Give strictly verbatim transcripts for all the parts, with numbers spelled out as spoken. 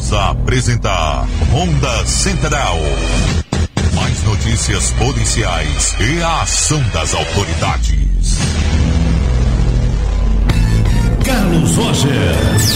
Voltamos a apresentar Ronda Central. Mais notícias policiais e a ação das autoridades. Carlos Roger.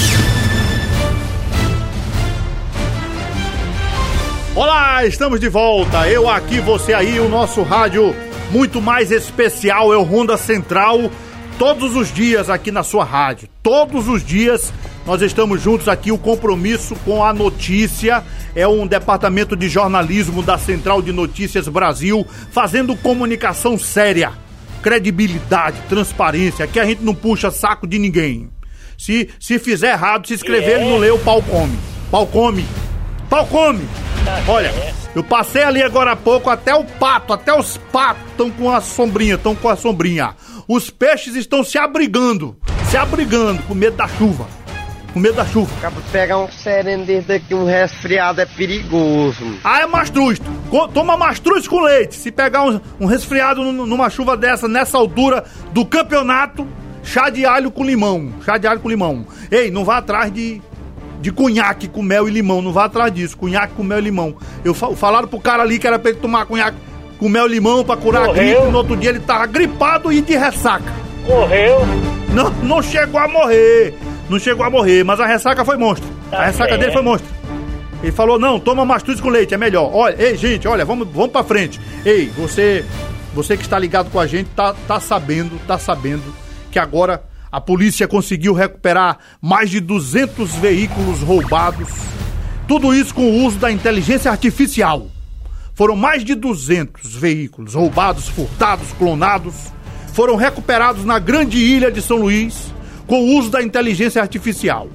Olá, estamos de volta. Eu aqui, você aí, o nosso rádio muito mais especial é o Ronda Central. Todos os dias aqui na sua rádio. Todos os dias nós estamos juntos aqui. O compromisso com a notícia é um departamento de jornalismo da Central de Notícias Brasil, fazendo comunicação séria, credibilidade, transparência. Aqui a gente não puxa saco de ninguém. Se, se fizer errado, se escrever, ele não lê, o pau come. Pau come. Pau come. Olha, eu passei ali agora há pouco, até o pato, até os patos estão com a sombrinha, estão com a sombrinha. Os peixes estão se abrigando, se abrigando, com medo da chuva. Com medo da chuva. Acaba de pegar um sereno desse daqui, um resfriado é perigoso. Ah, é mastruz. Toma mastruz com leite. Se pegar um, um resfriado numa chuva dessa, nessa altura do campeonato, chá de alho com limão. Chá de alho com limão. Ei, não vá atrás de... de cunhaque com mel e limão, não vá atrás disso, cunhaque com mel e limão. Eu falaram pro cara ali que era pra ele tomar cunhaque com mel e limão pra curar Morreu. a gripe, no outro dia ele tava gripado e de ressaca. Morreu? Não, não chegou a morrer, não chegou a morrer, mas a ressaca foi monstro, tá a ressaca bem. dele foi monstro. Ele falou, não, toma mastruz com leite, é melhor. Olha, ei gente, olha, vamos, vamos pra frente. Ei, você, você que está ligado com a gente, tá, tá sabendo, tá sabendo que agora... a polícia conseguiu recuperar mais de duzentos veículos roubados. Tudo isso com o uso da inteligência artificial. Foram mais de duzentos veículos roubados, furtados, clonados. Foram recuperados na grande ilha de São Luís com o uso da inteligência artificial.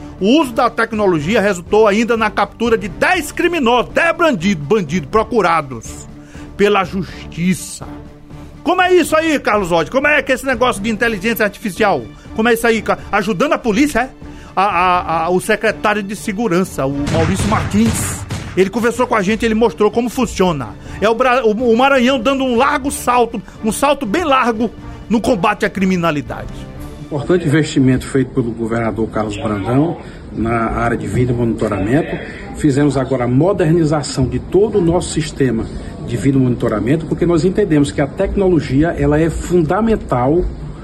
O uso da tecnologia resultou ainda na captura de dez criminosos, dez bandidos, bandidos procurados pela justiça. Como é isso aí, Carlos Roger? Como é que é esse negócio de inteligência artificial? Como é isso aí? Ajudando a polícia, é? A, a, a, o secretário de segurança, o Maurício Martins, ele conversou com a gente, ele mostrou como funciona. É o, o, o Maranhão dando um largo salto, um salto bem largo no combate à criminalidade. Importante investimento feito pelo governador Carlos Brandão na área de vídeo monitoramento. Fizemos agora a modernização de todo o nosso sistema de vídeo monitoramento, porque nós entendemos que a tecnologia ela é fundamental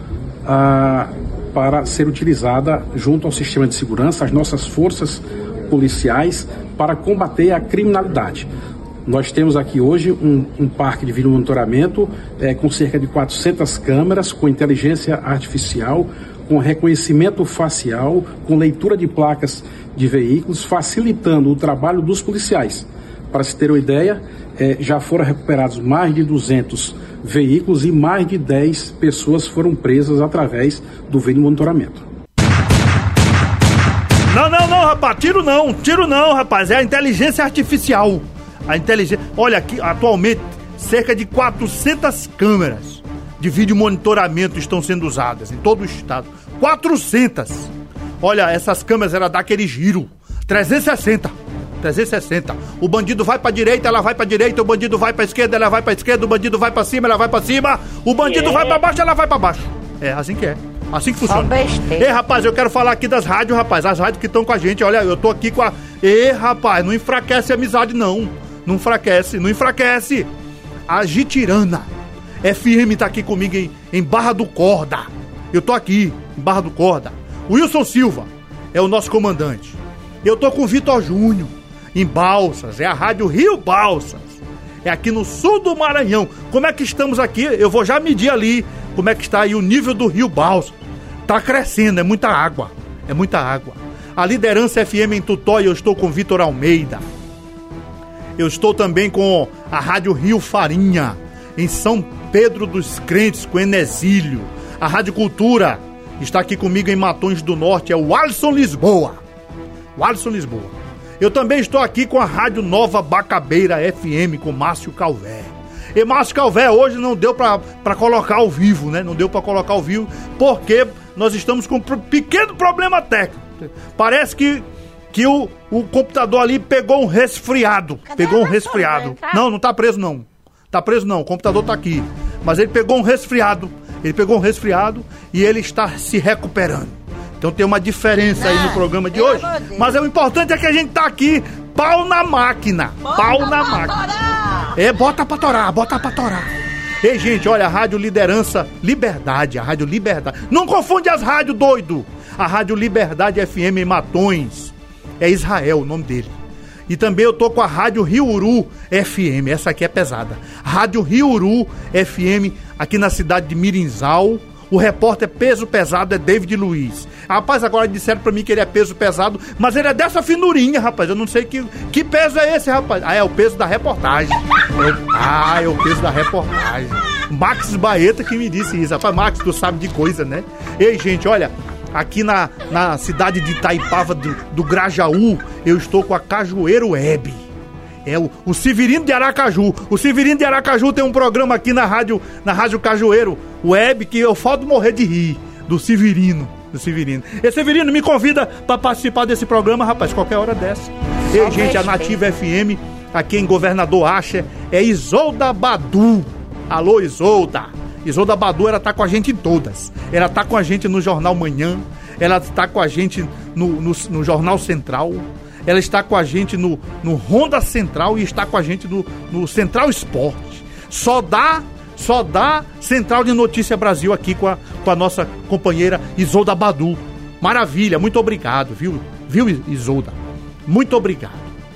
ah, para ser utilizada junto ao sistema de segurança, as nossas forças policiais, para combater a criminalidade. Nós temos aqui hoje um, um parque de vídeo monitoramento é, com cerca de quatrocentas câmeras, com inteligência artificial, com reconhecimento facial, com leitura de placas de veículos, facilitando o trabalho dos policiais. Para se ter uma ideia, é, já foram recuperados mais de duzentos veículos e mais de dez pessoas foram presas através do vídeo monitoramento. Não, não, não, rapaz, tiro não, tiro não, rapaz, é a inteligência artificial. A inteligência... Olha, aqui, atualmente, cerca de quatrocentas câmeras de vídeo monitoramento estão sendo usadas em todo o estado. quatrocentas! Olha, essas câmeras, ela dá aquele giro. trezentos e sessenta. trezentos e sessenta. O bandido vai pra direita, ela vai pra direita. O bandido vai pra esquerda, ela vai pra esquerda. O bandido vai pra cima, ela vai pra cima. O bandido é. vai pra baixo, ela vai pra baixo. É assim que é. Assim que funciona. Ei, rapaz, eu quero falar aqui das rádios, rapaz. As rádios que estão com a gente. Olha, eu tô aqui com a... Ei, rapaz, não enfraquece a amizade, não. Não enfraquece, não enfraquece. A Gitirana F M tá aqui comigo em, em Barra do Corda. Eu tô aqui, em Barra do Corda. Wilson Silva é o nosso comandante. Eu tô com o Vitor Júnior em Balsas, é a Rádio Rio Balsas. É aqui no sul do Maranhão. Como é que estamos aqui? Eu vou já medir ali como é que está aí o nível do Rio Balsas. Tá crescendo, é muita água. É muita água. A Liderança F M em Tutóia, eu estou com o Vitor Almeida. Eu estou também com a Rádio Rio Farinha, em São Pedro dos Crentes, com Enesílio. A Rádio Cultura está aqui comigo em Matões do Norte, é o Alisson Lisboa. O Alisson Lisboa. Eu também estou aqui com a Rádio Nova Bacabeira F M, com Márcio Calvé. E Márcio Calvé hoje não deu pra, pra colocar ao vivo, né? Não deu pra colocar ao vivo, porque nós estamos com um pequeno problema técnico. Parece que... que o, o computador ali pegou um resfriado. Cadê pegou um resfriado. Tá? Não, não tá preso não. Tá preso não, o computador tá aqui. Mas ele pegou um resfriado. Ele pegou um resfriado e ele está se recuperando. Então tem uma diferença aí no programa de hoje. Mas o importante é que a gente tá aqui, pau na máquina. Bota pau na máquina. Torar. É, bota pra torar, bota pra torar. Ei, gente, olha, a Rádio Liderança Liberdade, a Rádio Liberdade. Não confunde as rádios, doido. A Rádio Liberdade F M em Matões. É Israel o nome dele. E também eu tô com a Rádio Riuru F M, essa aqui é pesada. Rádio Riuru F M, aqui na cidade de Mirinzal. O repórter peso pesado é David Luiz. Rapaz, agora disseram pra mim que ele é peso pesado, mas ele é dessa finurinha, rapaz. Eu não sei que, que peso é esse, rapaz. Ah, é o peso da reportagem. É, ah, é o peso da reportagem. Max Baeta que me disse isso. Rapaz, Max, tu sabe de coisa, né? Ei, gente, olha, aqui na, na cidade de Itaipava do, do Grajaú, eu estou com a Cajueiro Web. É o, o Severino de Aracaju. O Severino de Aracaju tem um programa aqui na rádio, na rádio Cajueiro Web, que eu falto morrer de rir. Do Severino. Do Severino. E Severino, me convida pra participar desse programa, rapaz, qualquer hora dessa. Ei, gente, a Nativa F M, aqui em Governador Acha, é Isolda Badu. Alô, Isolda. Isolda Badu, ela tá com a gente em todas. Ela tá com a gente no Jornal Manhã. Ela tá com a gente no, no, no Jornal Central. Ela está com a gente no, no Ronda Central e está com a gente no, no Central Esporte. Só dá, só dá Central de Notícia Brasil aqui com a, com a nossa companheira Isolda Badu. Maravilha, muito obrigado, viu? Viu, Isolda? Muito obrigado.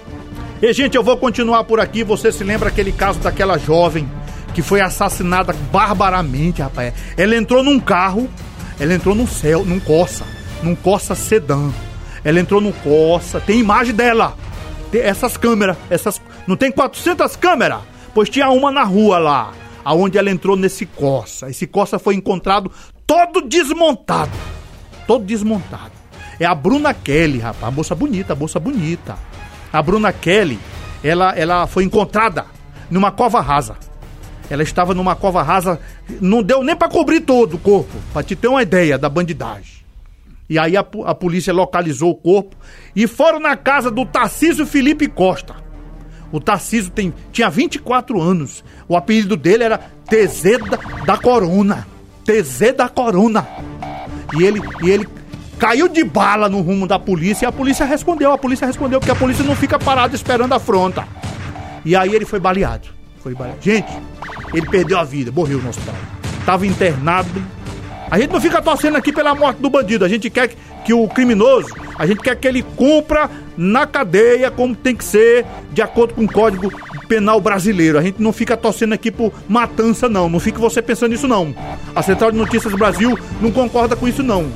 E, gente, eu vou continuar por aqui. Você se lembra aquele caso daquela jovem que foi assassinada barbaramente, rapaz? Ela entrou num carro, ela entrou num céu, num Corsa, num Corsa sedã. Ela entrou no Corsa, tem imagem dela. Tem essas câmeras, essas, não tem quatrocentas câmeras? Pois tinha uma na rua lá, aonde ela entrou nesse Corsa. Esse Corsa foi encontrado todo desmontado. Todo desmontado. É a Bruna Kelly, rapaz, a moça bonita, a moça bonita. A Bruna Kelly, ela, ela foi encontrada numa cova rasa. Ela estava numa cova rasa, não deu nem pra cobrir todo o corpo, pra te ter uma ideia da bandidagem. E aí a, a polícia localizou o corpo e foram na casa do Tarcísio Felipe Costa. O Tarcísio tem, tinha vinte e quatro anos. O apelido dele era T Z da, da Corona. T Z da Corona. E ele, e ele caiu de bala no rumo da polícia e a polícia respondeu. A polícia respondeu porque a polícia não fica parada esperando a afronta. E aí ele foi baleado. Foi baleado. Gente, ele perdeu a vida, morreu no hospital. Estava internado. A gente não fica torcendo aqui pela morte do bandido. A gente quer que, que o criminoso, a gente quer que ele cumpra na cadeia como tem que ser, de acordo com o Código Penal brasileiro. A gente não fica torcendo aqui por matança, não. Não fique você pensando nisso, não. A Central de Notícias do Brasil não concorda com isso, não.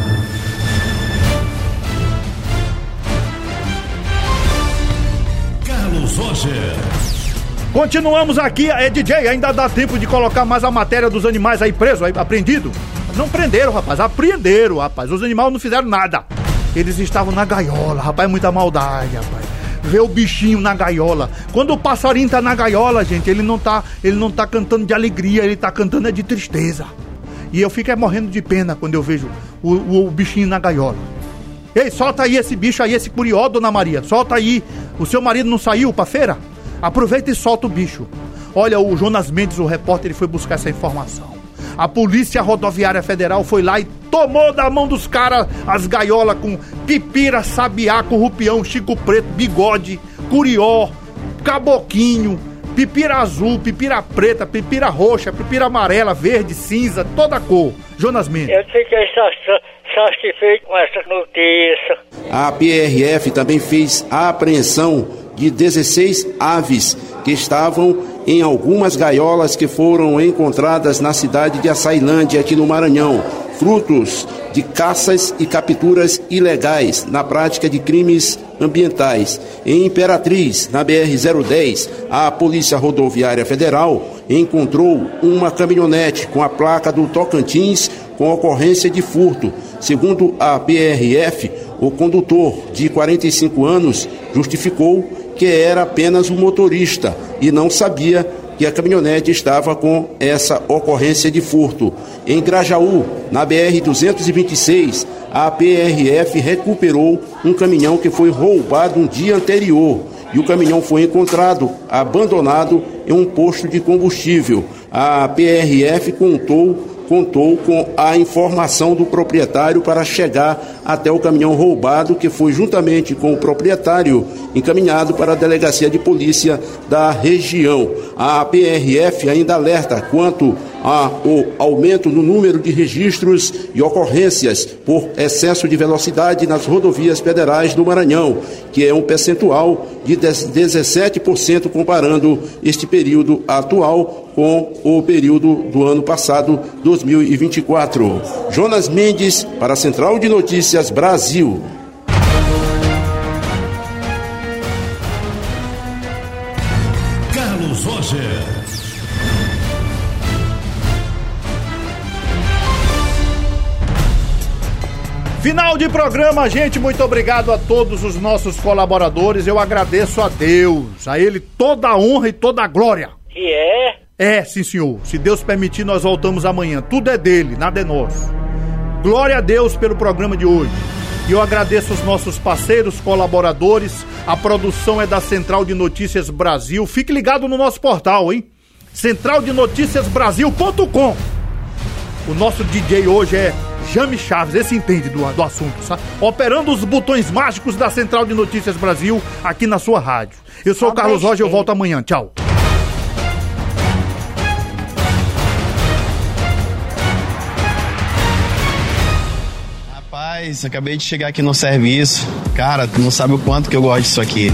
Carlos Roger. Continuamos aqui, é D J, ainda dá tempo de colocar mais a matéria dos animais aí presos, aí apreendido? Não prenderam, rapaz, apreenderam, rapaz. Os animais não fizeram nada. Eles estavam na gaiola, rapaz, muita maldade, rapaz. Vê o bichinho na gaiola. Quando o passarinho tá na gaiola, gente, ele não tá, ele não tá cantando de alegria, ele tá cantando é de tristeza. E eu fico é morrendo de pena quando eu vejo o, o, o bichinho na gaiola. Ei, solta aí esse bicho aí, esse curió, dona Maria. Solta aí. O seu marido não saiu pra feira? Aproveita e solta o bicho. Olha, o Jonas Mendes, o repórter, ele foi buscar essa informação. A Polícia Rodoviária Federal foi lá e tomou da mão dos caras as gaiolas com pipira, sabiá, corrupião, chico preto, bigode, curió, caboquinho, pipira azul, pipira preta, pipira roxa, pipira amarela, verde, cinza, toda cor. Jonas Mendes. Eu fiquei satisfeito com essa notícia. A P R F também fez a apreensão de dezesseis aves que estavam em algumas gaiolas que foram encontradas na cidade de Açailândia, aqui no Maranhão, frutos de caças e capturas ilegais na prática de crimes ambientais. Em Imperatriz, na B R zero dez, a Polícia Rodoviária Federal encontrou uma caminhonete com a placa do Tocantins com ocorrência de furto. Segundo a P R F, o condutor de quarenta e cinco anos justificou que era apenas um motorista e não sabia que a caminhonete estava com essa ocorrência de furto. Em Grajaú, na B R duzentos e vinte e seis, a P R F recuperou um caminhão que foi roubado um dia anterior e o caminhão foi encontrado abandonado em um posto de combustível. A P R F contou contou com a informação do proprietário para chegar até o caminhão roubado, que foi juntamente com o proprietário encaminhado para a delegacia de polícia da região. A P R F ainda alerta quanto ao aumento no número de registros e ocorrências por excesso de velocidade nas rodovias federais do Maranhão, que é um percentual de dezessete por cento comparando este período atual com o período do ano passado, dois mil e vinte e quatro. Jonas Mendes, para a Central de Notícias Brasil. Carlos Roger. Final de programa, gente. Muito obrigado a todos os nossos colaboradores. Eu agradeço a Deus, a Ele toda a honra e toda a glória. E é? É, sim, senhor. Se Deus permitir, nós voltamos amanhã. Tudo é dele, nada é nosso. Glória a Deus pelo programa de hoje. E eu agradeço os nossos parceiros, colaboradores. A produção é da Central de Notícias Brasil. Fique ligado no nosso portal, hein? central de noticias brasil ponto com. O nosso D J hoje é Jame Chaves, esse entende do, do assunto, sabe? Operando os botões mágicos da Central de Notícias Brasil aqui na sua rádio. Eu sou o Carlos Roger, eu volto amanhã. Tchau. Rapaz, acabei de chegar aqui no serviço. Cara, tu não sabe o quanto que eu gosto disso aqui.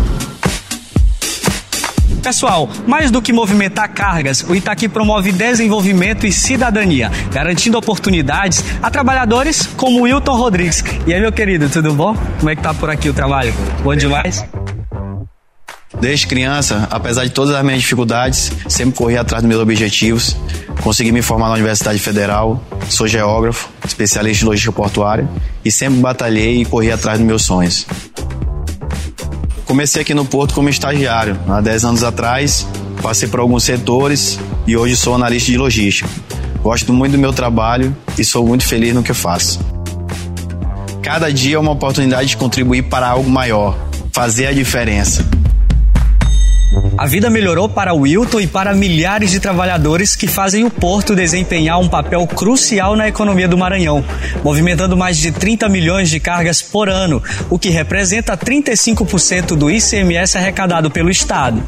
Pessoal, mais do que movimentar cargas, o Itaqui promove desenvolvimento e cidadania, garantindo oportunidades a trabalhadores como o Wilton Rodrigues. E aí, meu querido, tudo bom? Como é que tá por aqui o trabalho? Bom demais? Desde criança, apesar de todas as minhas dificuldades, sempre corri atrás dos meus objetivos. Consegui me formar na Universidade Federal, sou geógrafo, especialista em logística portuária e sempre batalhei e corri atrás dos meus sonhos. Comecei aqui no Porto como estagiário, há dez anos atrás, passei por alguns setores e hoje sou analista de logística. Gosto muito do meu trabalho e sou muito feliz no que eu faço. Cada dia é uma oportunidade de contribuir para algo maior, fazer a diferença. A vida melhorou para o Wilton e para milhares de trabalhadores que fazem o Porto desempenhar um papel crucial na economia do Maranhão, movimentando mais de trinta milhões de cargas por ano, o que representa trinta e cinco por cento do I C M S arrecadado pelo Estado.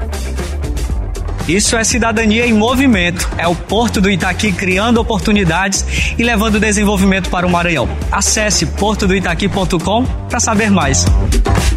Isso é cidadania em movimento. É o Porto do Itaqui criando oportunidades e levando desenvolvimento para o Maranhão. Acesse porto do itaqui ponto com para saber mais.